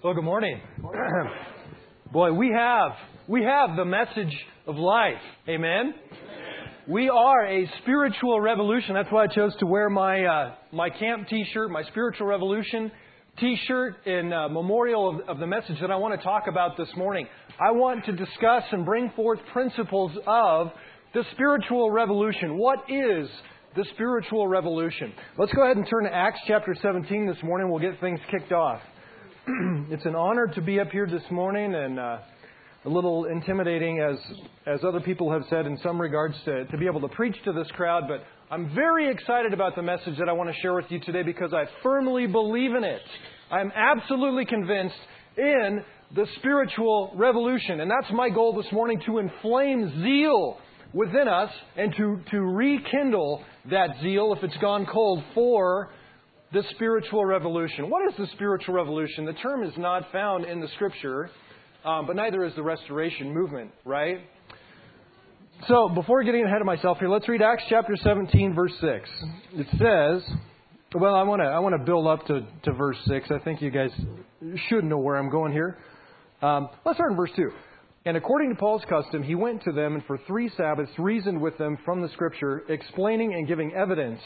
Well, good morning. Boy, we have the message of life. Amen? We are a spiritual revolution. That's why I chose to wear my camp T-shirt, my Spiritual Revolution T-shirt in memorial of the message that I want to talk about this morning. I want to discuss and bring forth principles of the spiritual revolution. What is the spiritual revolution? Let's go ahead and turn to Acts chapter 17 this morning. We'll get things kicked off. It's an honor to be up here this morning, and a little intimidating, as other people have said in some regards, to be able to preach to this crowd. But I'm very excited about the message that I want to share with you today because I firmly believe in it. I'm absolutely convinced in the spiritual revolution. And that's my goal this morning, to inflame zeal within us and to rekindle that zeal, if it's gone cold, for the spiritual revolution. What is the spiritual revolution? The term is not found in the Scripture, but neither is the restoration movement, right? So, before getting ahead of myself here, let's read Acts chapter 17, verse 6. It says, well, I want to build up to verse 6. I think you guys should know where I'm going here. Let's start in verse 2. And according to Paul's custom, he went to them and for 3 Sabbaths reasoned with them from the Scripture, explaining and giving evidence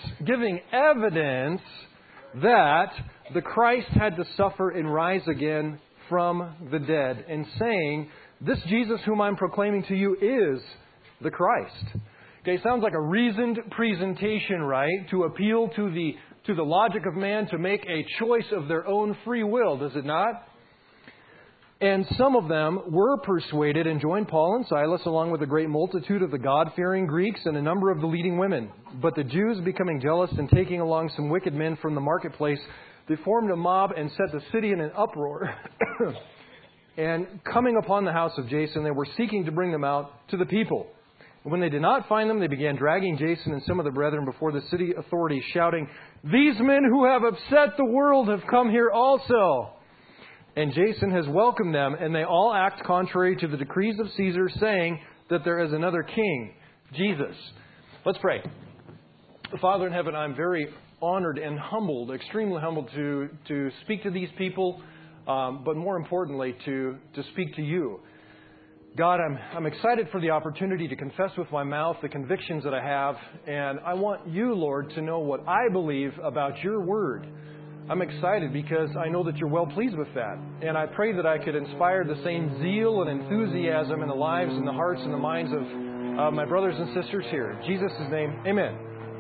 that the Christ had to suffer and rise again from the dead, and saying, this Jesus whom I'm proclaiming to you is the Christ. Okay, sounds like a reasoned presentation, right? To appeal to the logic of man, to make a choice of their own free will, does it not? And some of them were persuaded and joined Paul and Silas along with a great multitude of the God-fearing Greeks and a number of the leading women. But the Jews, becoming jealous and taking along some wicked men from the marketplace, they formed a mob and set the city in an uproar. And coming upon the house of Jason, they were seeking to bring them out to the people. And when they did not find them, they began dragging Jason and some of the brethren before the city authorities, shouting, these men who have upset the world have come here also. And Jason has welcomed them, and they all act contrary to the decrees of Caesar, saying that there is another king, Jesus. Let's pray. Father in heaven, I'm very honored and humbled, extremely humbled to speak to these people, but more importantly, to speak to you. God, I'm excited for the opportunity to confess with my mouth the convictions that I have, and I want you, Lord, to know what I believe about your word. I'm excited because I know that you're well pleased with that. And I pray that I could inspire the same zeal and enthusiasm in the lives and the hearts and the minds of my brothers and sisters here. In Jesus' name, amen.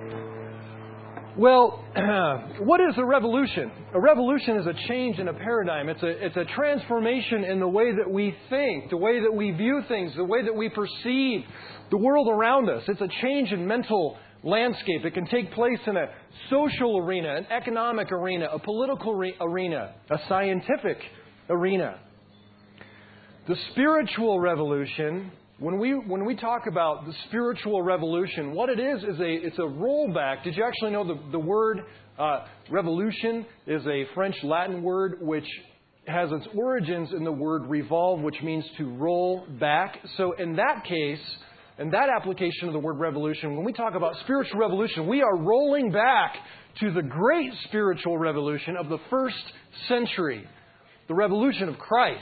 Well, what is a revolution? A revolution is a change in a paradigm. It's a transformation in the way that we think, the way that we view things, the way that we perceive the world around us. It's a change in mental landscape. It can take place in a social arena, an economic arena, a political arena, a scientific arena. The spiritual revolution, when we talk about the spiritual revolution, what it is it's a rollback. Did you actually know the word revolution is a French Latin word which has its origins in the word revolve, which means to roll back. So in that case, and that application of the word revolution, when we talk about spiritual revolution, we are rolling back to the great spiritual revolution of the first century, the revolution of Christ.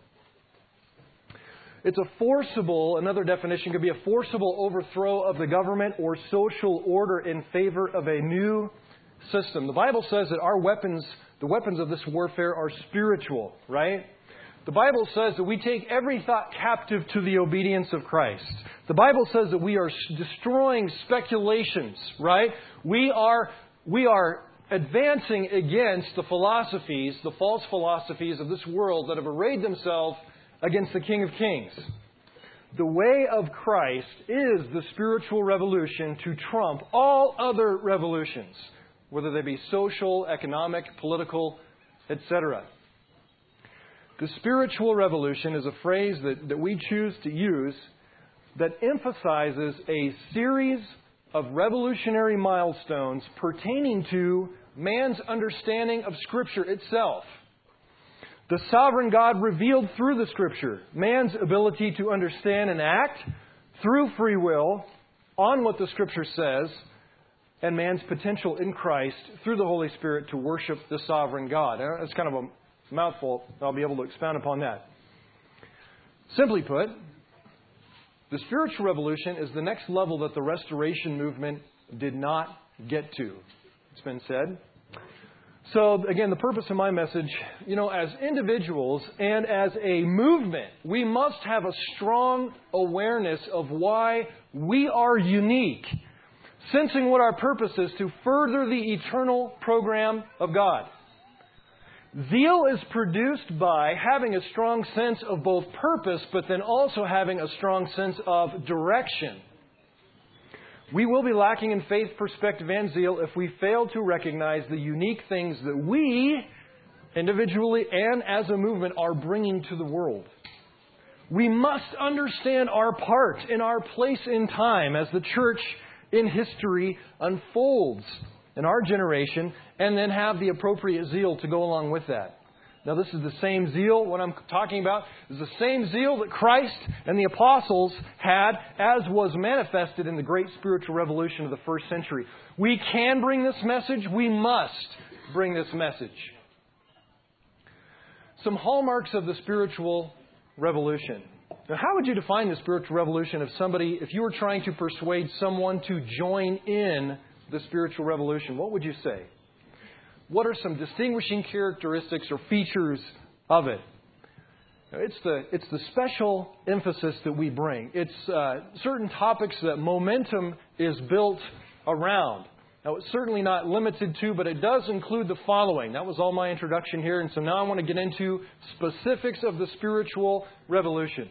It's a forcible, another definition could be a forcible overthrow of the government or social order in favor of a new system. The Bible says that the weapons of this warfare are spiritual, right? The Bible says that we take every thought captive to the obedience of Christ. The Bible says that we are destroying speculations, right? We are advancing against the philosophies, the false philosophies of this world that have arrayed themselves against the King of Kings. The way of Christ is the spiritual revolution to trump all other revolutions, whether they be social, economic, political, etc. The spiritual revolution is a phrase that we choose to use that emphasizes a series of revolutionary milestones pertaining to man's understanding of Scripture itself. The sovereign God revealed through the Scripture, man's ability to understand and act through free will on what the Scripture says, and man's potential in Christ through the Holy Spirit to worship the sovereign God. That's kind of a mouthful. I'll be able to expound upon that. Simply put, the spiritual revolution is the next level that the restoration movement did not get to. It's been said. So, again, the purpose of my message, as individuals and as a movement, we must have a strong awareness of why we are unique, sensing what our purpose is to further the eternal program of God. Zeal is produced by having a strong sense of both purpose, but then also having a strong sense of direction. We will be lacking in faith, perspective, and zeal if we fail to recognize the unique things that we, individually and as a movement, are bringing to the world. We must understand our part and our place in time as the church in history unfolds in our generation, and then have the appropriate zeal to go along with that. Now, this is the same zeal. What I'm talking about is the same zeal that Christ and the apostles had, as was manifested in the great spiritual revolution of the first century. We can bring this message. We must bring this message. Some hallmarks of the spiritual revolution. Now, how would you define the spiritual revolution if you were trying to persuade someone to join in the spiritual revolution? What would you say? What are some distinguishing characteristics or features of it? It's the special emphasis that we bring. It's certain topics that momentum is built around. Now, it's certainly not limited to, but it does include the following. That was all my introduction here, and so now I want to get into specifics of the spiritual revolution.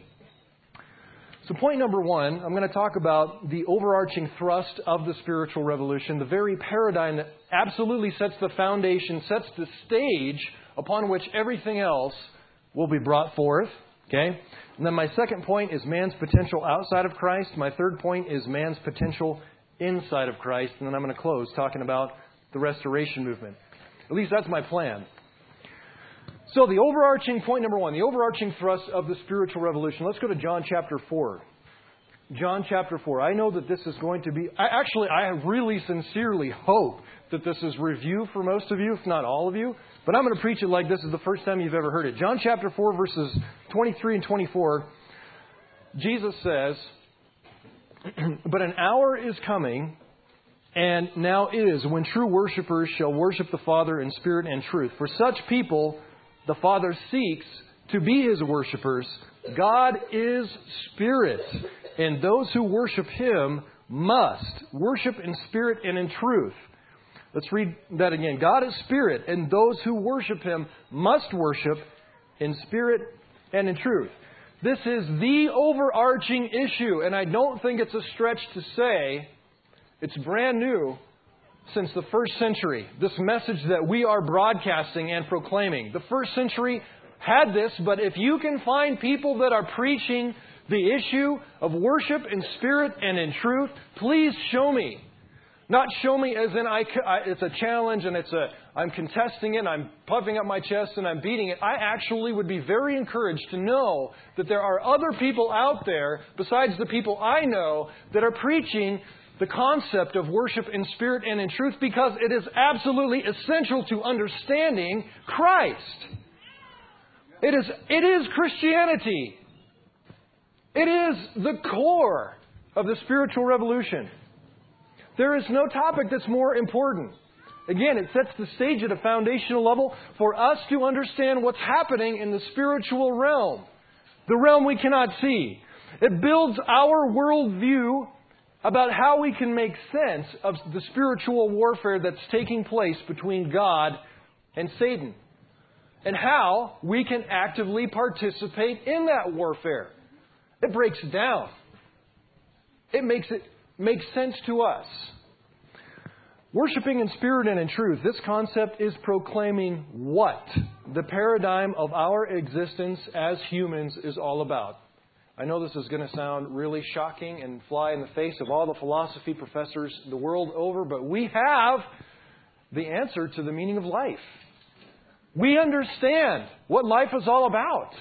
So point number one, I'm going to talk about the overarching thrust of the spiritual revolution, the very paradigm that absolutely sets the foundation, sets the stage upon which everything else will be brought forth. Okay? And then my second point is man's potential outside of Christ. My third point is man's potential inside of Christ. And then I'm going to close talking about the restoration movement. At least that's my plan. So the overarching point number one, the overarching thrust of the spiritual revolution. Let's go to John chapter 4. John chapter 4. I know that this is going to be... I really sincerely hope that this is review for most of you, if not all of you. But I'm going to preach it like this is the first time you've ever heard it. John chapter 4, verses 23 and 24. Jesus says, "But an hour is coming, and now is, when true worshipers shall worship the Father in spirit and truth. For such people the Father seeks to be His worshipers. God is spirit, and those who worship Him must worship in spirit and in truth." Let's read that again. God is spirit, and those who worship Him must worship in spirit and in truth. This is the overarching issue, and I don't think it's a stretch to say it's brand new since the first century, this message that we are broadcasting and proclaiming. The first century had this, but if you can find people that are preaching the issue of worship in spirit and in truth, please show me. Not show me as in it's a challenge and I'm contesting it and I'm puffing up my chest and I'm beating it. I actually would be very encouraged to know that there are other people out there besides the people I know that are preaching the concept of worship in spirit and in truth, because it is absolutely essential to understanding Christ. It is Christianity. It is the core of the spiritual revolution. There is no topic that's more important. Again, it sets the stage at a foundational level for us to understand what's happening in the spiritual realm, the realm we cannot see. It builds our worldview about how we can make sense of the spiritual warfare that's taking place between God and Satan, and how we can actively participate in that warfare. It breaks it down. It makes sense to us. Worshipping in spirit and in truth, this concept is proclaiming what the paradigm of our existence as humans is all about. I know this is going to sound really shocking and fly in the face of all the philosophy professors the world over, but we have the answer to the meaning of life. We understand what life is all about.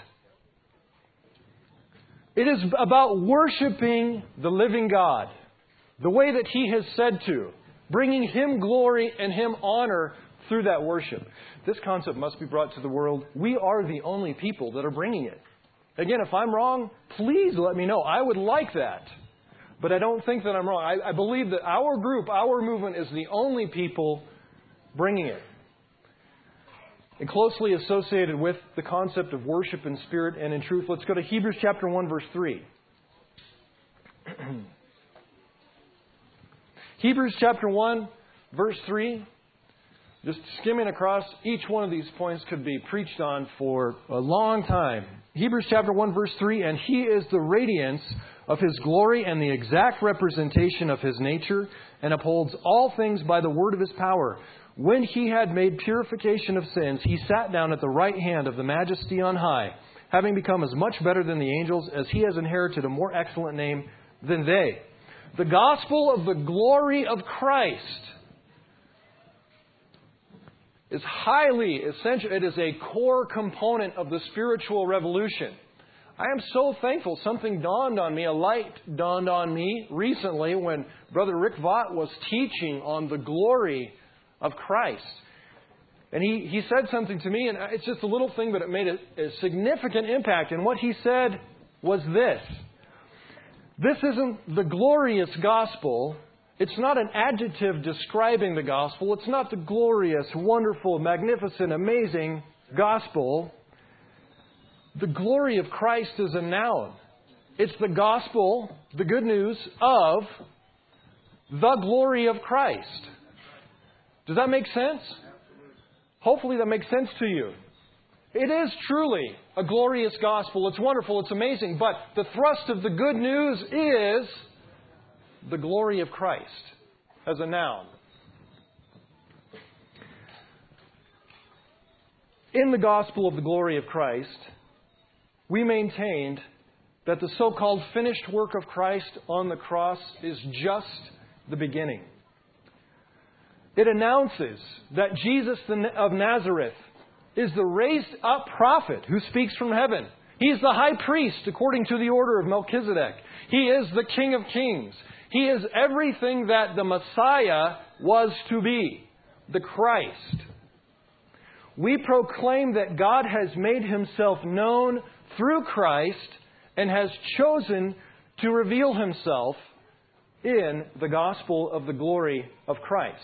It is about worshiping the living God the way that He has said to, bringing Him glory and Him honor through that worship. This concept must be brought to the world. We are the only people that are bringing it. Again, if I'm wrong, please let me know. I would like that. But I don't think that I'm wrong. I believe that our group, our movement, is the only people bringing it. And closely associated with the concept of worship in spirit and in truth, let's go to Hebrews chapter 1, verse 3. Hebrews chapter 1, verse 3. Just skimming across, each one of these points could be preached on for a long time. Hebrews chapter 1, verse 3, and He is the radiance of His glory and the exact representation of His nature, and upholds all things by the word of His power. When He had made purification of sins, He sat down at the right hand of the Majesty on high, having become as much better than the angels, as He has inherited a more excellent name than they. The gospel of the glory of Christ is highly essential. It is a core component of the spiritual revolution. I am so thankful. Something dawned on me, a light dawned on me recently when Brother Rick Vaught was teaching on the glory of Christ. And he said something to me, and it's just a little thing, but it made a significant impact. And what he said was this. This isn't the glorious gospel. It's not an adjective describing the gospel. It's not the glorious, wonderful, magnificent, amazing gospel. The glory of Christ is a noun. It's the gospel, the good news of the glory of Christ. Does that make sense? Hopefully that makes sense to you. It is truly a glorious gospel. It's wonderful. It's amazing. But the thrust of the good news is the glory of Christ as a noun. In the gospel of the glory of Christ, we maintained that the so-called finished work of Christ on the cross is just the beginning. It announces that Jesus of Nazareth is the raised up prophet who speaks from heaven. He is the high priest according to the order of Melchizedek. He is the King of Kings. He is everything that the Messiah was to be, the Christ. We proclaim that God has made Himself known through Christ and has chosen to reveal Himself in the gospel of the glory of Christ.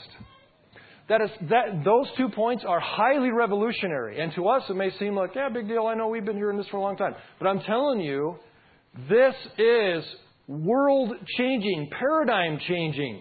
Those 2 points are highly revolutionary. And to us it may seem like, yeah, big deal, I know we've been hearing this for a long time. But I'm telling you, this is world-changing, paradigm-changing.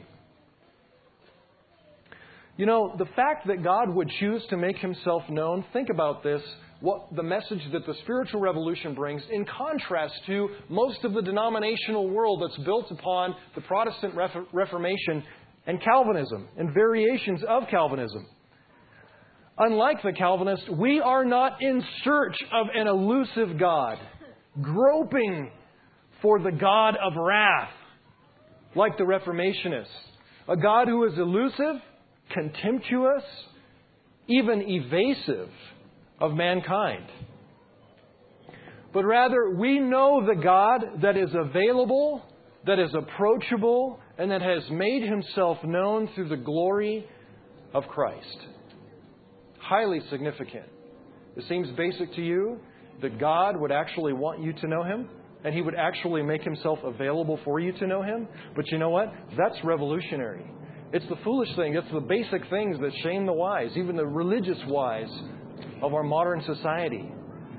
You know, the fact that God would choose to make Himself known, think about this, what the message that the spiritual revolution brings in contrast to most of the denominational world that's built upon the Protestant Reformation and Calvinism and variations of Calvinism. Unlike the Calvinists, we are not in search of an elusive God, groping for the God of wrath, like the Reformationists. A God who is elusive, contemptuous, even evasive of mankind. But rather, we know the God that is available, that is approachable, and that has made Himself known through the glory of Christ. Highly significant. It seems basic to you that God would actually want you to know Him, and He would actually make Himself available for you to know Him. But you know what? That's revolutionary. It's the foolish thing. It's the basic things that shame the wise, even the religious wise of our modern society.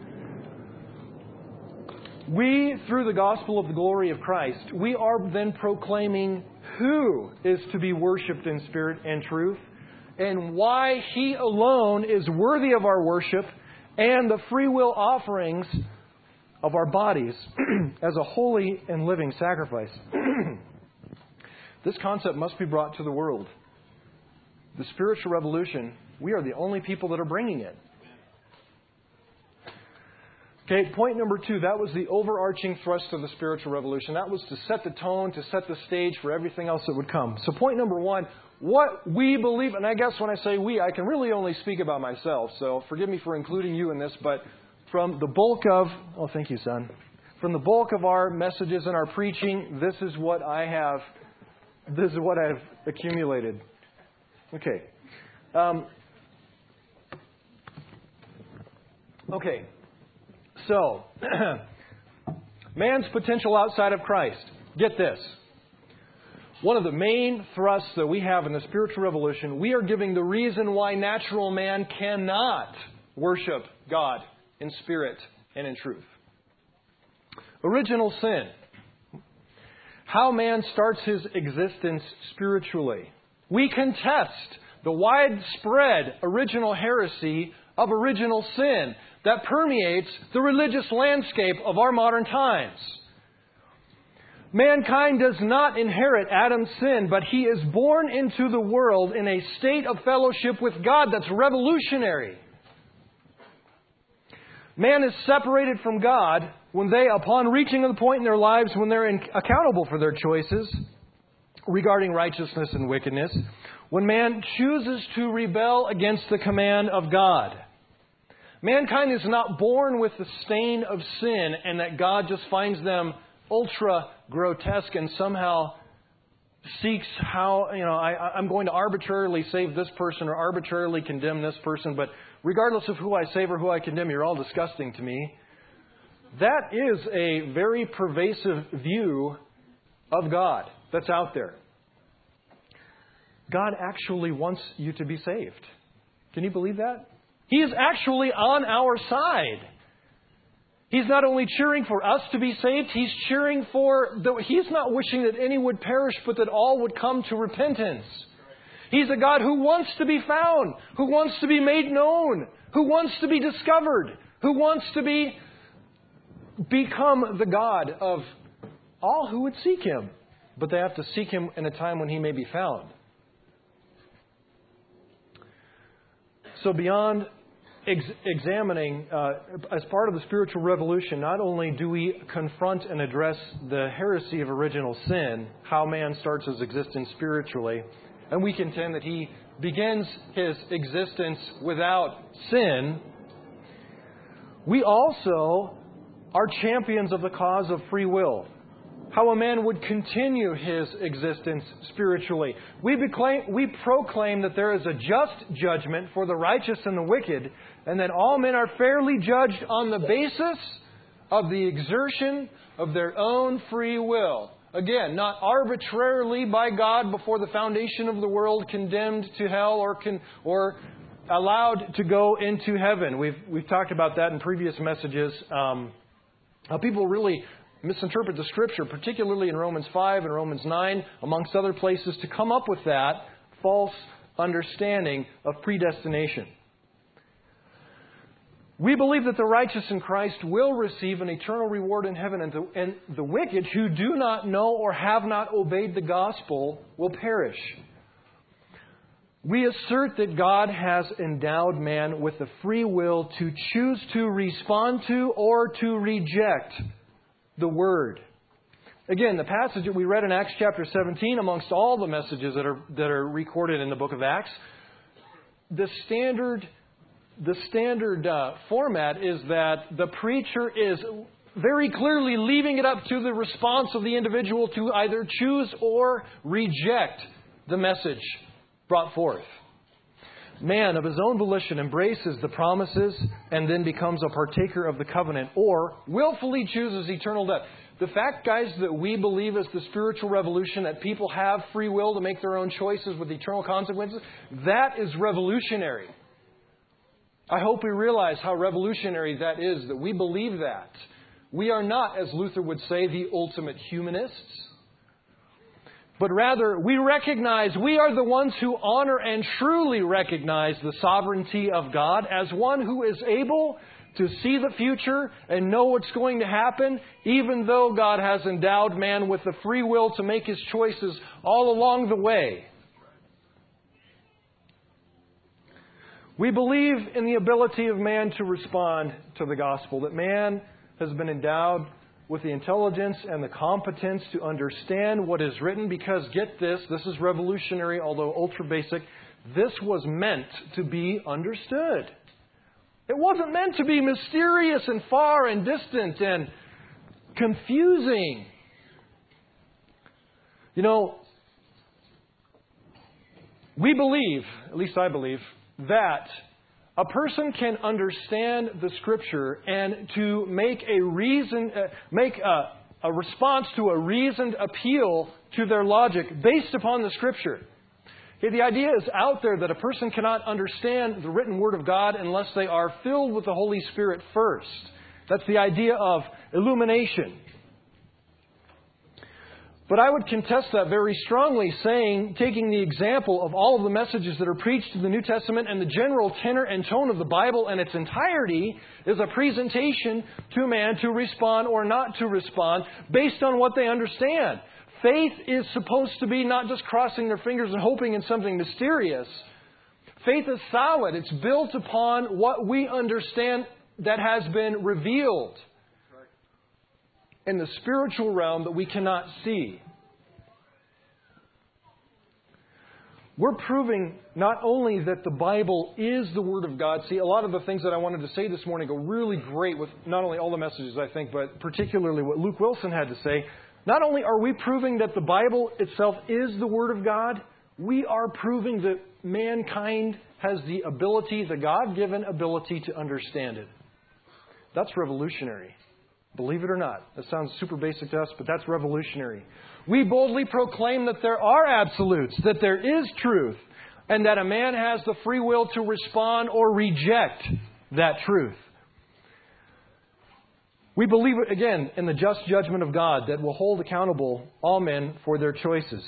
We, through the gospel of the glory of Christ, we are then proclaiming who is to be worshipped in spirit and truth, and why He alone is worthy of our worship and the free will offerings of our bodies as a holy and living sacrifice. This concept must be brought to the world. The spiritual revolution, we are the only people that are bringing it. Okay, point number 2, that was the overarching thrust of the spiritual revolution. That was to set the tone, to set the stage for everything else that would come. So point number 1, what we believe, and I guess when I say we, I can really only speak about myself, so forgive me for including you in this, but from the bulk of, oh thank you son, from the bulk of our messages and our preaching, this is what I've accumulated. Okay. Okay, so man's potential outside of Christ. Get this. One of the main thrusts that we have in the spiritual revolution, we are giving the reason why natural man cannot worship God in spirit and in truth. Original sin. How man starts his existence spiritually. We contest the widespread original heresy of original sin that permeates the religious landscape of our modern times. Mankind does not inherit Adam's sin, but he is born into the world in a state of fellowship with God that's revolutionary. Man is separated from God when they, upon reaching the point in their lives when they're accountable for their choices regarding righteousness and wickedness, when man chooses to rebel against the command of God. Mankind is not born with the stain of sin and that God just finds them ultra grotesque and somehow seeks how, I'm going to arbitrarily save this person or arbitrarily condemn this person, but regardless of who I save or who I condemn, you're all disgusting to me. That is a very pervasive view of God that's out there. God actually wants you to be saved. Can you believe that? He is actually on our side. He's not only cheering for us to be saved, He's cheering He's not wishing that any would perish, but that all would come to repentance. He's a God who wants to be found, who wants to be made known, who wants to be discovered, who wants to become the God of all who would seek Him. But they have to seek Him in a time when He may be found. So beyond examining, as part of the spiritual revolution, not only do we confront and address the heresy of original sin, how man starts his existence spiritually, and we contend that he begins his existence without sin, we also are champions of the cause of free will. How a man would continue his existence spiritually. We proclaim that there is a just judgment for the righteous and the wicked, and that all men are fairly judged on the basis of the exertion of their own free will. Again, not arbitrarily by God before the foundation of the world condemned to hell or allowed to go into heaven. We've talked about that in previous messages. How people really misinterpret the Scripture, particularly in Romans 5 and Romans 9, amongst other places, to come up with that false understanding of predestination. We believe that the righteous in Christ will receive an eternal reward in heaven, and the wicked who do not know or have not obeyed the gospel will perish. We assert that God has endowed man with the free will to choose to respond to or to reject the Word. Again, the passage that we read in Acts chapter 17, amongst all the messages that are recorded in the book of Acts, the standard format is that the preacher is very clearly leaving it up to the response of the individual to either choose or reject the message brought forth. Man, of his own volition, embraces the promises and then becomes a partaker of the covenant, or willfully chooses eternal death. The fact, guys, that we believe as the spiritual revolution that people have free will to make their own choices with eternal consequences, that is revolutionary. I hope we realize how revolutionary that is, that we believe that. We are not, as Luther would say, the ultimate humanists. But rather, we are the ones who honor and truly recognize the sovereignty of God as one who is able to see the future and know what's going to happen, even though God has endowed man with the free will to make his choices all along the way. We believe in the ability of man to respond to the gospel, that man has been endowed with the intelligence and the competence to understand what is written, because, get this is revolutionary, although ultra basic, this was meant to be understood. It wasn't meant to be mysterious and far and distant and confusing. We believe, at least I believe, that A person can understand the Scripture and to make a response to a reasoned appeal to their logic based upon the Scripture. Okay, the idea is out there that a person cannot understand the written Word of God unless they are filled with the Holy Spirit first. That's the idea of illumination. But I would contest that very strongly, taking the example of all of the messages that are preached in the New Testament and the general tenor and tone of the Bible in its entirety is a presentation to man to respond or not to respond based on what they understand. Faith is supposed to be not just crossing their fingers and hoping in something mysterious. Faith is solid. It's built upon what we understand that has been revealed in the spiritual realm that we cannot see. We're proving not only that the Bible is the Word of God. See, a lot of the things that I wanted to say this morning go really great with not only all the messages, I think, but particularly what Luke Wilson had to say. Not only are we proving that the Bible itself is the Word of God, we are proving that mankind has the ability, the God-given ability to understand it. That's revolutionary. Believe it or not. That sounds super basic to us, but that's revolutionary. We boldly proclaim that there are absolutes, that there is truth, and that a man has the free will to respond or reject that truth. We believe, again, in the just judgment of God that will hold accountable all men for their choices.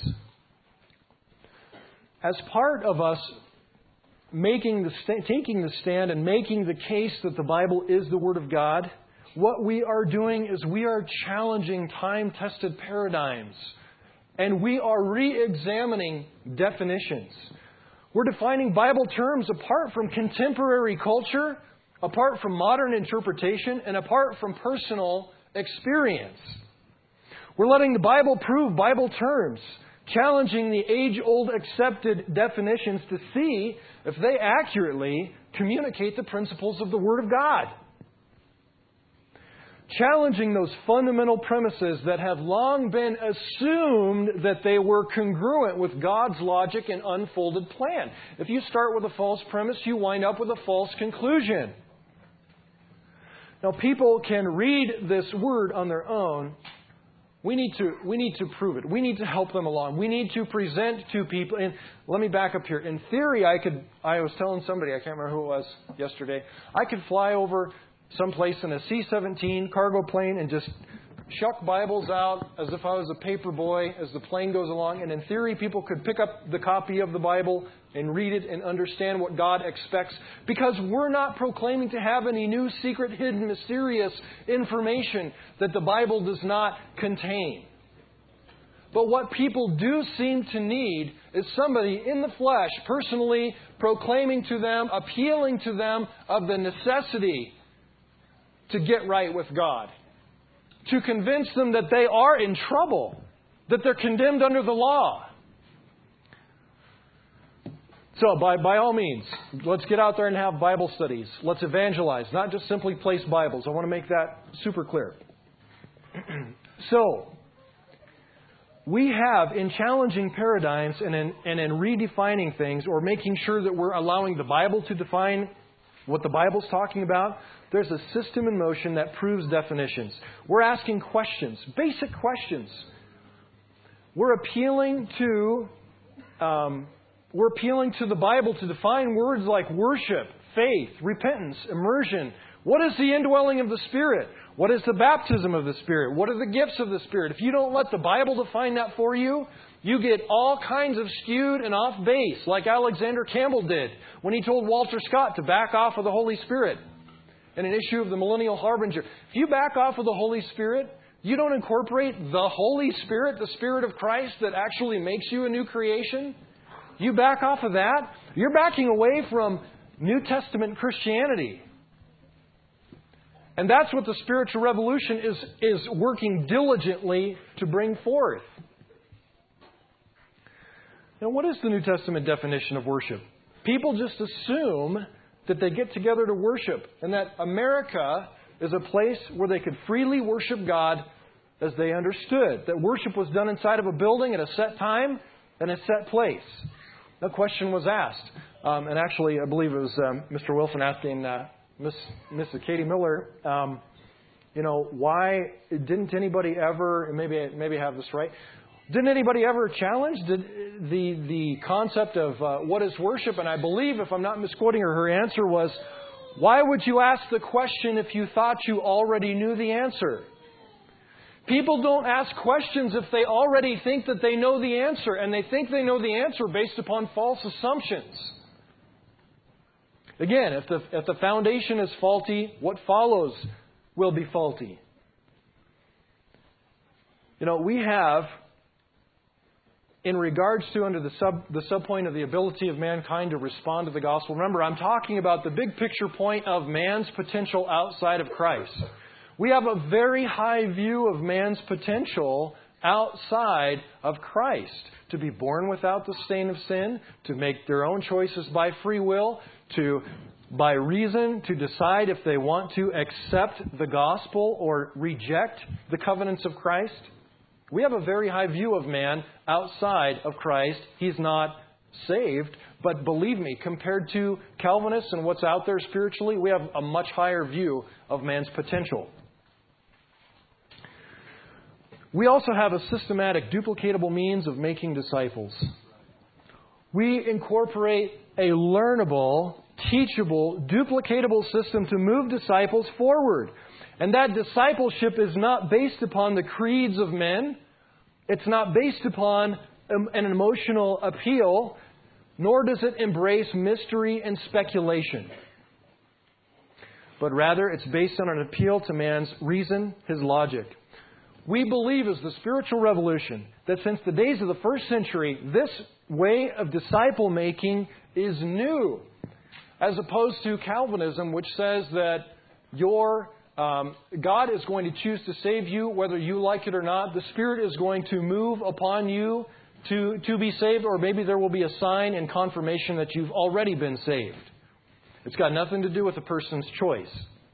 As part of us taking the stand and making the case that the Bible is the Word of God, what we are doing is we are challenging time-tested paradigms. And we are re-examining definitions. We're defining Bible terms apart from contemporary culture, apart from modern interpretation, and apart from personal experience. We're letting the Bible prove Bible terms, challenging the age-old accepted definitions to see if they accurately communicate the principles of the Word of God. Challenging those fundamental premises that have long been assumed that they were congruent with God's logic and unfolded plan. If you start with a false premise, you wind up with a false conclusion. Now, people can read this Word on their own. We need to prove it. We need to help them along. We need to present to people. And let me back up here. In theory, I was telling somebody, I can't remember who it was yesterday, I could fly over someplace in a C-17 cargo plane and just shuck Bibles out as if I was a paper boy as the plane goes along. And in theory, people could pick up the copy of the Bible and read it and understand what God expects. Because we're not proclaiming to have any new, secret, hidden, mysterious information that the Bible does not contain. But what people do seem to need is somebody in the flesh, personally proclaiming to them, appealing to them of the necessity to get right with God. To convince them that they are in trouble, that they're condemned under the law. So, by all means, let's get out there and have Bible studies. Let's evangelize, not just simply place Bibles. I want to make that super clear. So, we have, in challenging paradigms and in redefining things, or making sure that we're allowing the Bible to define what the Bible's talking about, there's a system in motion that proves definitions. We're asking questions, basic questions. We're appealing to the Bible to define words like worship, faith, repentance, immersion. What is the indwelling of the Spirit? What is the baptism of the Spirit? What are the gifts of the Spirit? If you don't let the Bible define that for you, you get all kinds of skewed and off base, like Alexander Campbell did when he told Walter Scott to back off of the Holy Spirit in an issue of the Millennial Harbinger. If you back off of the Holy Spirit, you don't incorporate the Holy Spirit, the Spirit of Christ that actually makes you a new creation. You back off of that, you're backing away from New Testament Christianity. And that's what the spiritual revolution is working diligently to bring forth. Now, what is the New Testament definition of worship? People just assume that they get together to worship, and that America is a place where they could freely worship God as they understood. That worship was done inside of a building at a set time and a set place. The question was asked, And actually, I believe it was Mr. Wilson asking Miss Katie Miller, why didn't anybody ever, and maybe I have this right, didn't anybody ever challenge the concept of what is worship? And I believe, if I'm not misquoting her answer was, why would you ask the question if you thought you already knew the answer? People don't ask questions if they already think that they know the answer, and they think they know the answer based upon false assumptions. Again, if the foundation is faulty, what follows will be faulty. We have, in regards to under the subpoint of the ability of mankind to respond to the gospel, remember, I'm talking about the big picture point of man's potential outside of Christ. We have a very high view of man's potential outside of Christ. To be born without the stain of sin, to make their own choices by free will, by reason, to decide if they want to accept the gospel or reject the covenants of Christ. We have a very high view of man outside of Christ. He's not saved. But believe me, compared to Calvinists and what's out there spiritually, we have a much higher view of man's potential. We also have a systematic, duplicatable means of making disciples. We incorporate a learnable, teachable, duplicatable system to move disciples forward. And that discipleship is not based upon the creeds of men. It's not based upon an emotional appeal, nor does it embrace mystery and speculation. But rather, it's based on an appeal to man's reason, his logic. We believe as the spiritual revolution that since the days of the first century, this way of disciple making is new, as opposed to Calvinism, which says that God is going to choose to save you whether you like it or not. The Spirit is going to move upon you to be saved, or maybe there will be a sign and confirmation that you've already been saved. It's got nothing to do with a person's choice.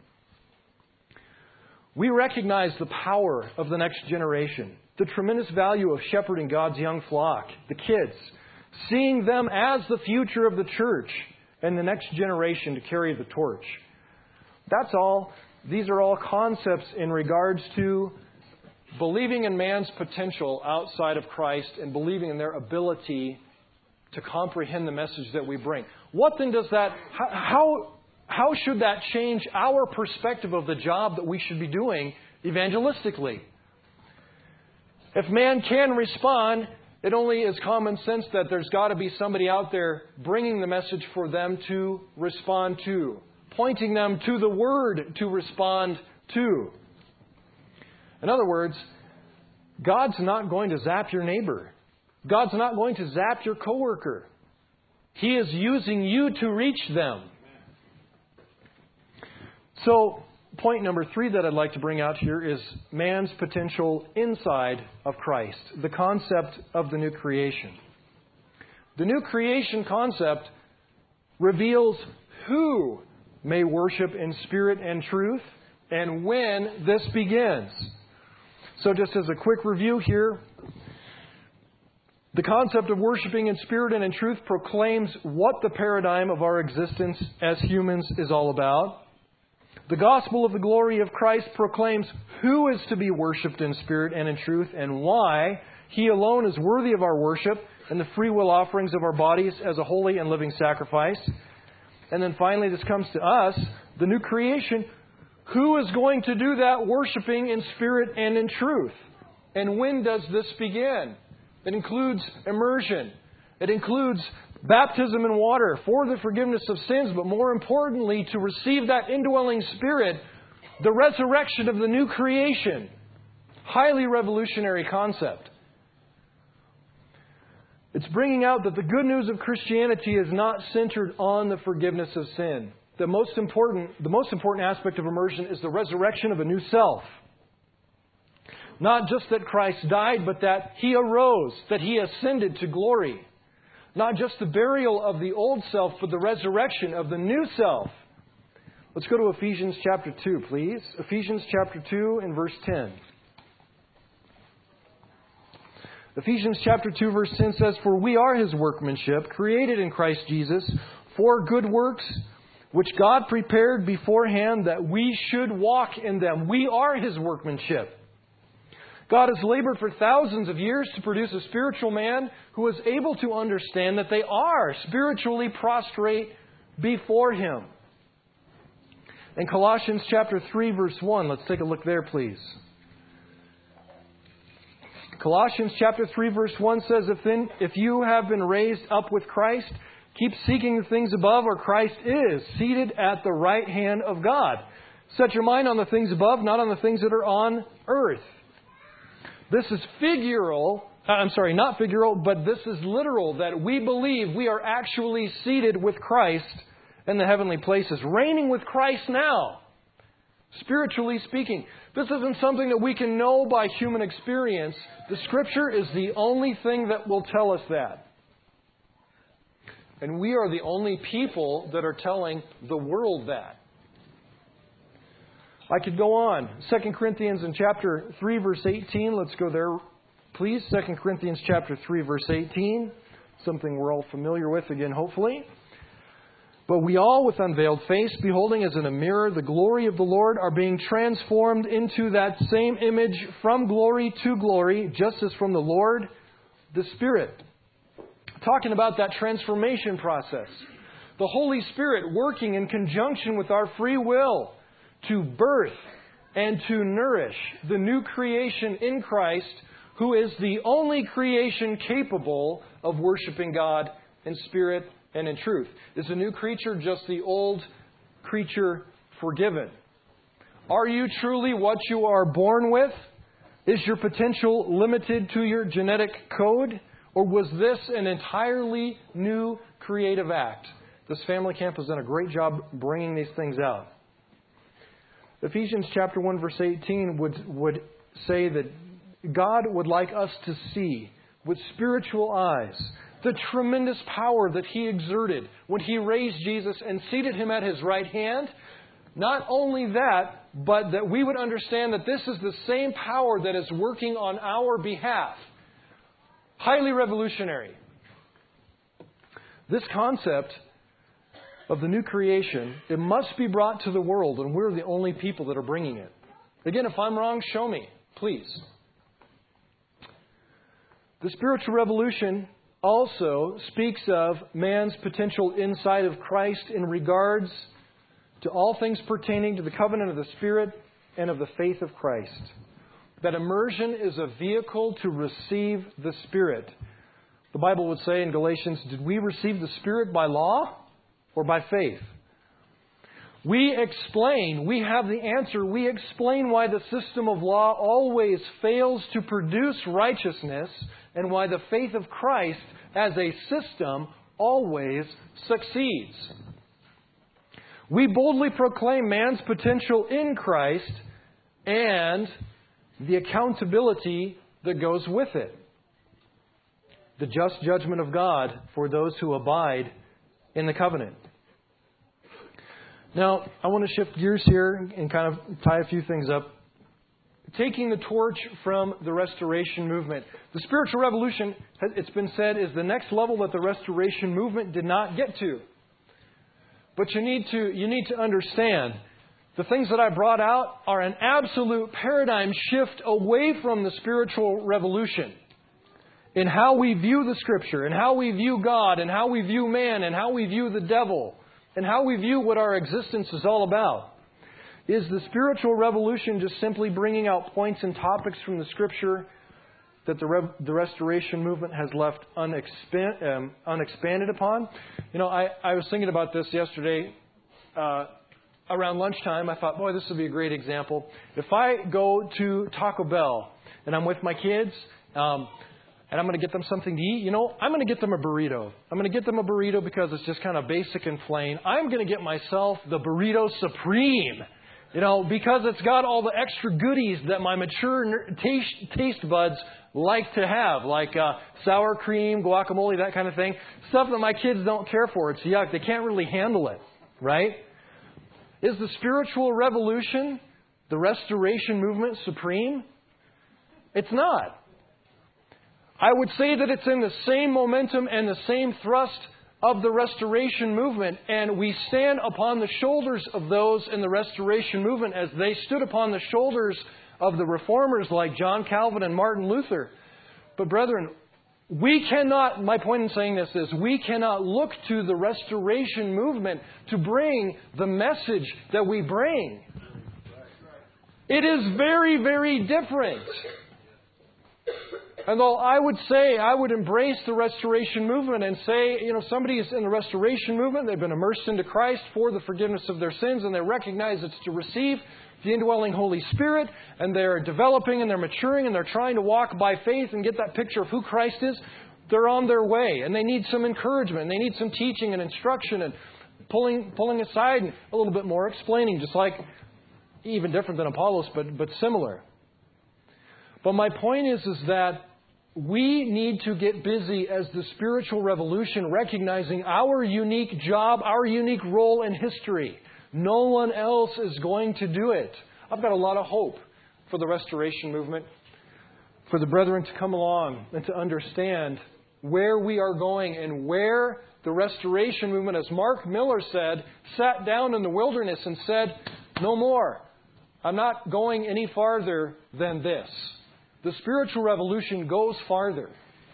We recognize the power of the next generation, the tremendous value of shepherding God's young flock, the kids, seeing them as the future of the church and the next generation to carry the torch. That's all. These are all concepts in regards to believing in man's potential outside of Christ and believing in their ability to comprehend the message that we bring. What then does that, how should that change our perspective of the job that we should be doing evangelistically? If man can respond, it only is common sense that there's got to be somebody out there bringing the message for them to respond to, pointing them to the Word to respond to. In other words, God's not going to zap your neighbor. God's not going to zap your coworker. He is using you to reach them. So, point number 3 that I'd like to bring out here is man's potential inside of Christ, the concept of the new creation. The new creation concept reveals who may worship in spirit and truth and when this begins. So just as a quick review here, the concept of worshiping in spirit and in truth proclaims what the paradigm of our existence as humans is all about. The gospel of the glory of Christ proclaims who is to be worshipped in spirit and in truth and why He alone is worthy of our worship and the free will offerings of our bodies as a holy and living sacrifice. And then finally, this comes to us, the new creation. Who is going to do that worshiping in spirit and in truth? And when does this begin? It includes immersion. It includes baptism in water for the forgiveness of sins, but more importantly, to receive that indwelling Spirit, the resurrection of the new creation. Highly revolutionary concept. It's bringing out that the good news of Christianity is not centered on the forgiveness of sin. The most important aspect of immersion is the resurrection of a new self. Not just that Christ died, but that He arose, that He ascended to glory. Not just the burial of the old self, but the resurrection of the new self. Let's go to Ephesians chapter 2, please. Ephesians chapter 2 and verse 10. Ephesians chapter 2 verse 10 says, "For we are His workmanship, created in Christ Jesus, for good works, which God prepared beforehand that we should walk in them. We are His workmanship. God has labored for thousands of years to produce a spiritual man who is able to understand that they are spiritually prostrate before Him. In Colossians chapter 3, verse 1, let's take a look there, please. Colossians chapter 3, verse 1 says, If you have been raised up with Christ, keep seeking the things above where Christ is, seated at the right hand of God. Set your mind on the things above, not on the things that are on earth. This is not figural, but this is literal, that we believe we are actually seated with Christ in the heavenly places, reigning with Christ now, spiritually speaking. This isn't something that we can know by human experience. The Scripture is the only thing that will tell us that. And we are the only people that are telling the world that. I could go on. 2 Corinthians in chapter 3, verse 18. Let's go there, please. 2 Corinthians chapter 3, verse 18. Something we're all familiar with again, hopefully. But we all, with unveiled face, beholding as in a mirror the glory of the Lord, are being transformed into that same image from glory to glory, just as from the Lord, the Spirit. Talking about that transformation process. The Holy Spirit working in conjunction with our free will to birth and to nourish the new creation in Christ, who is the only creation capable of worshiping God in spirit and in truth. Is the new creature just the old creature forgiven? Are you truly what you are born with? Is your potential limited to your genetic code? Or was this an entirely new creative act? This family camp has done a great job bringing these things out. Ephesians chapter 1 verse 18 would say that God would like us to see with spiritual eyes the tremendous power that He exerted when He raised Jesus and seated Him at His right hand. Not only that, but that we would understand that this is the same power that is working on our behalf. Highly revolutionary. This concept of the new creation, it must be brought to the world, and we're the only people that are bringing it. Again, if I'm wrong, show me, please. The spiritual revolution also speaks of man's potential inside of Christ in regards to all things pertaining to the covenant of the Spirit and of the faith of Christ. That immersion is a vehicle to receive the Spirit. The Bible would say in Galatians, did we receive the Spirit by law or by faith? We have the answer. We explain why the system of law always fails to produce righteousness and why the faith of Christ as a system always succeeds. We boldly proclaim man's potential in Christ and the accountability that goes with it. The just judgment of God for those who abide in the covenant. Now, I want to shift gears here and kind of tie a few things up. Taking the torch from the Restoration movement. The spiritual revolution, it's been said, is the next level that the Restoration movement did not get to. But you need to understand, the things that I brought out are an absolute paradigm shift away from the spiritual revolution in how we view the Scripture, and how we view God, and how we view man, and how we view the devil, and how we view what our existence is all about. Is the spiritual revolution just simply bringing out points and topics from the Scripture that the Restoration movement has left unexpanded upon? You know, I was thinking about this yesterday around lunchtime. I thought, boy, this would be a great example. If I go to Taco Bell and I'm with my kids, and I'm going to get them something to eat, you know, I'm going to get them a burrito. I'm going to get them a burrito because it's just kind of basic and plain. I'm going to get myself the Burrito Supreme. You know, because it's got all the extra goodies that my mature taste buds like to have, like sour cream, guacamole, that kind of thing. Stuff that my kids don't care for. It's yuck. They can't really handle it, right? Is the spiritual revolution, the Restoration movement, supreme? It's not. I would say that it's in the same momentum and the same thrust of the Restoration movement, and we stand upon the shoulders of those in the Restoration movement as they stood upon the shoulders of the Reformers like John Calvin and Martin Luther. But brethren, we cannot, my point in saying this is, we cannot look to the Restoration movement to bring the message that we bring. It is very, very different. And though I would say, I would embrace the Restoration movement and say, somebody is in the Restoration movement, they've been immersed into Christ for the forgiveness of their sins, and they recognize it's to receive the indwelling Holy Spirit, and they're developing and they're maturing and they're trying to walk by faith and get that picture of who Christ is. They're on their way, and they need some encouragement, and they need some teaching and instruction and pulling aside and a little bit more explaining, just like even different than Apollos, but similar. But my point is that we need to get busy as the spiritual revolution, recognizing our unique job, our unique role in history. No one else is going to do it. I've got a lot of hope for the Restoration movement, for the brethren to come along and to understand where we are going and where the Restoration movement, as Mark Miller said, sat down in the wilderness and said, no more. I'm not going any farther than this. The spiritual revolution goes farther.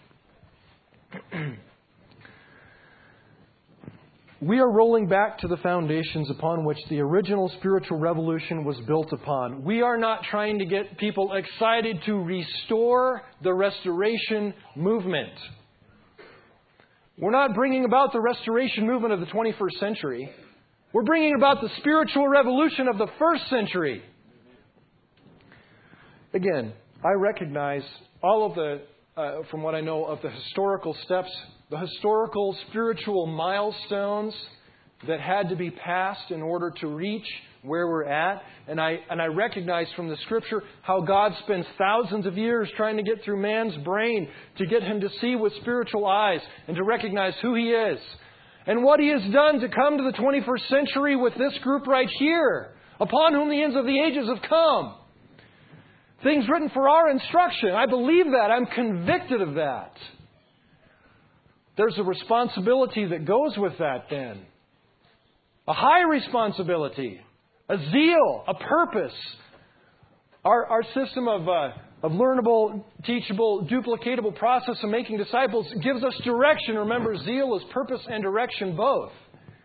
We are rolling back to the foundations upon which the original spiritual revolution was built upon. We are not trying to get people excited to restore the Restoration movement. We're not bringing about the Restoration movement of the 21st century. We're bringing about the spiritual revolution of the first century. Again, I recognize all of the, from what I know of the historical steps, the historical spiritual milestones that had to be passed in order to reach where we're at. And I recognize from the Scripture how God spends thousands of years trying to get through man's brain to get him to see with spiritual eyes and to recognize who He is. And what He has done to come to the 21st century with this group right here, upon whom the ends of the ages have come. Things written for our instruction. I believe that. I'm convicted of that. There's a responsibility that goes with that then. A high responsibility. A zeal. A purpose. Our system of learnable, teachable, duplicatable process of making disciples gives us direction. Remember, zeal is purpose and direction both.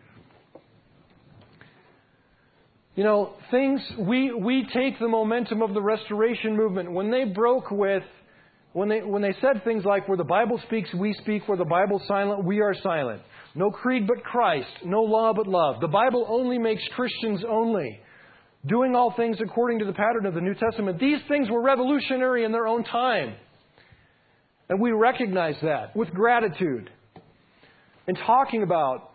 We take the momentum of the Restoration movement. When they broke with, when they said things like, where the Bible speaks, we speak. Where the Bible's silent, we are silent. No creed but Christ. No law but love. The Bible only makes Christians only. Doing all things according to the pattern of the New Testament. These things were revolutionary in their own time. And we recognize that with gratitude. And talking about,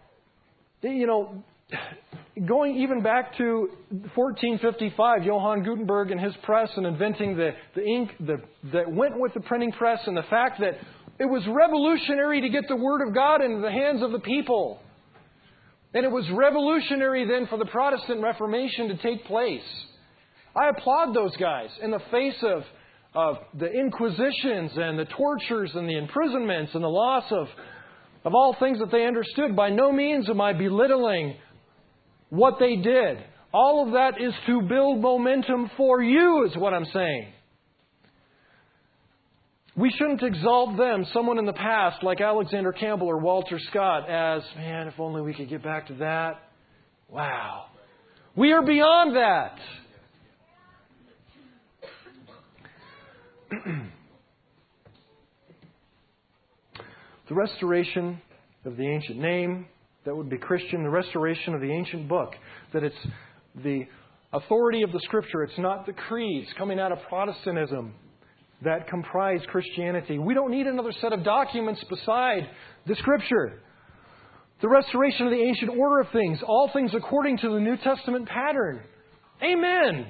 going even back to 1455, Johann Gutenberg and his press and inventing the ink that went with the printing press, and the fact that it was revolutionary to get the Word of God into the hands of the people. And it was revolutionary then for the Protestant Reformation to take place. I applaud those guys in the face of the inquisitions and the tortures and the imprisonments and the loss of all things that they understood. By no means am I belittling what they did. All of that is to build momentum for you, is what I'm saying. We shouldn't exalt them, someone in the past like Alexander Campbell or Walter Scott, as, man, if only we could get back to that. Wow. We are beyond that. The restoration of the ancient name, that would be Christian, the restoration of the ancient book, that it's the authority of the Scripture, it's not the creeds coming out of Protestantism that comprise Christianity. We don't need another set of documents beside the Scripture. The restoration of the ancient order of things, all things according to the New Testament pattern. Amen.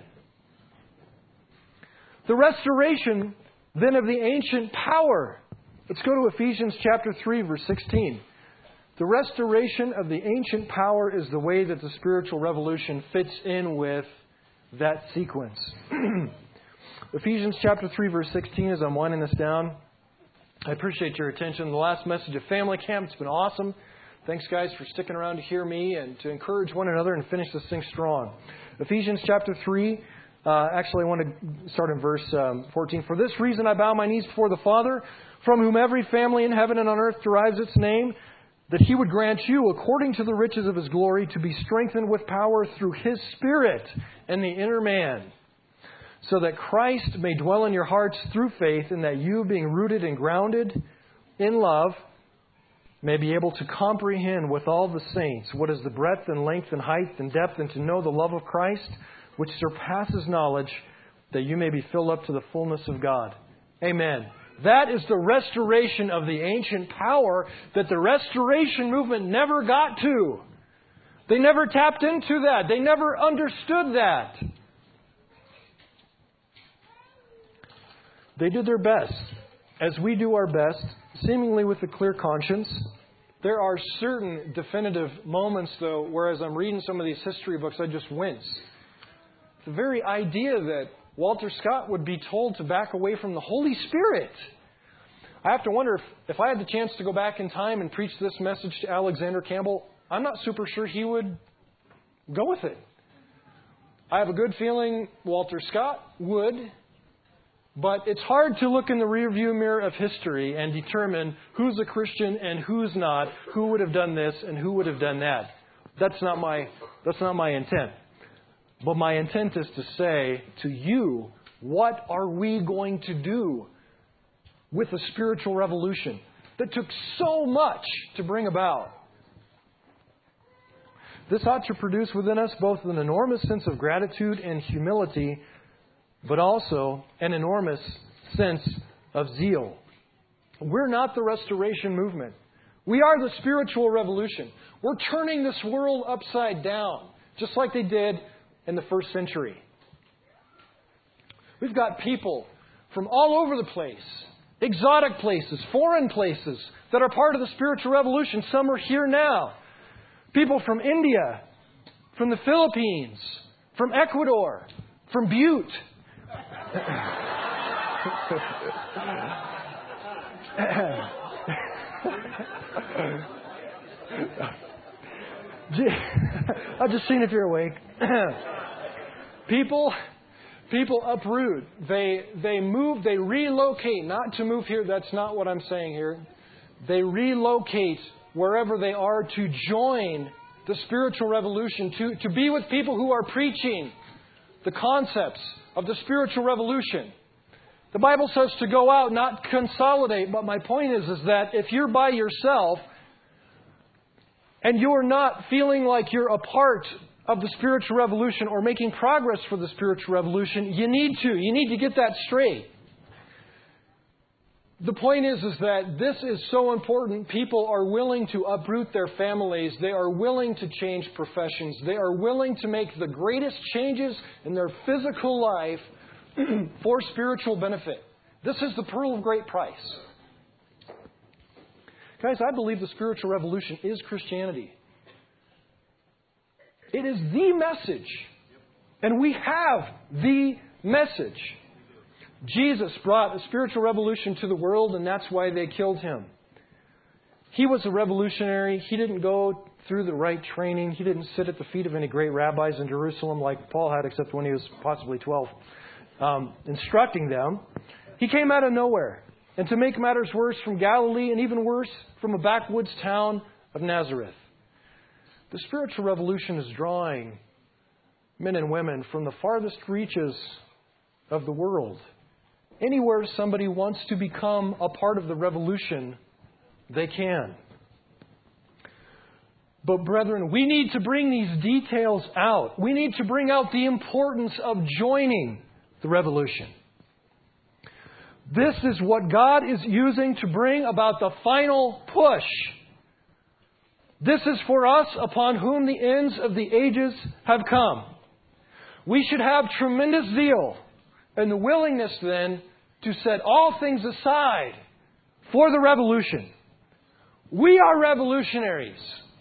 The restoration then of the ancient power. Let's go to Ephesians chapter 3, verse 16. The restoration of the ancient power is the way that the spiritual revolution fits in with that sequence. Ephesians chapter 3, verse 16, as I'm winding this down. I appreciate your attention. The last message of Family Camp, it's been awesome. Thanks, guys, for sticking around to hear me and to encourage one another and finish this thing strong. Ephesians chapter 3. Actually, I want to start in verse 14. For this reason I bow my knees before the Father, from whom every family in heaven and on earth derives its name, that He would grant you, according to the riches of His glory, to be strengthened with power through His Spirit in the inner man, so that Christ may dwell in your hearts through faith, and that you, being rooted and grounded in love, may be able to comprehend with all the saints what is the breadth and length and height and depth, and to know the love of Christ, which surpasses knowledge, that you may be filled up to the fullness of God. Amen. That is the restoration of the ancient power that the Restoration movement never got to. They never tapped into that. They never understood that. They did their best, as we do our best, seemingly with a clear conscience. There are certain definitive moments, though, where as I'm reading some of these history books, I just wince. The very idea that Walter Scott would be told to back away from the Holy Spirit. I have to wonder if I had the chance to go back in time and preach this message to Alexander Campbell, I'm not super sure he would go with it. I have a good feeling Walter Scott would, but it's hard to look in the rearview mirror of history and determine who's a Christian and who's not, who would have done this and who would have done that. That's not my intent. But my intent is to say to you, what are we going to do with a spiritual revolution that took so much to bring about? This ought to produce within us both an enormous sense of gratitude and humility, but also an enormous sense of zeal. We're not the Restoration movement. We are the spiritual revolution. We're turning this world upside down, just like they did in the first century. We've got people from all over the place, exotic places, foreign places, that are part of the spiritual revolution. Some are here now. People from India, from the Philippines, from Ecuador, from Butte. I've just seen if you're awake. People uproot. They move, they relocate. Not to move here, that's not what I'm saying here. They relocate wherever they are to join the spiritual revolution, to be with people who are preaching the concepts of the spiritual revolution. The Bible says to go out, not consolidate, but my point is that if you're by yourself and you're not feeling like you're a part of the spiritual revolution or making progress for the spiritual revolution, you need to get that straight. The point is that this is so important. People are willing to uproot their families. They are willing to change professions. They are willing to make the greatest changes in their physical life for spiritual benefit. This is the pearl of great price. Guys, I believe the spiritual revolution is Christianity. It is the message. And we have the message. Jesus brought a spiritual revolution to the world, and that's why they killed Him. He was a revolutionary. He didn't go through the right training. He didn't sit at the feet of any great rabbis in Jerusalem like Paul had, except when he was possibly 12, instructing them. He came out of nowhere. And to make matters worse, from Galilee, and even worse, from a backwoods town of Nazareth. The spiritual revolution is drawing men and women from the farthest reaches of the world. Anywhere somebody wants to become a part of the revolution, they can. But brethren, we need to bring these details out. We need to bring out the importance of joining the revolution. This is what God is using to bring about the final push. This is for us upon whom the ends of the ages have come. We should have tremendous zeal and the willingness then to set all things aside for the revolution. We are revolutionaries.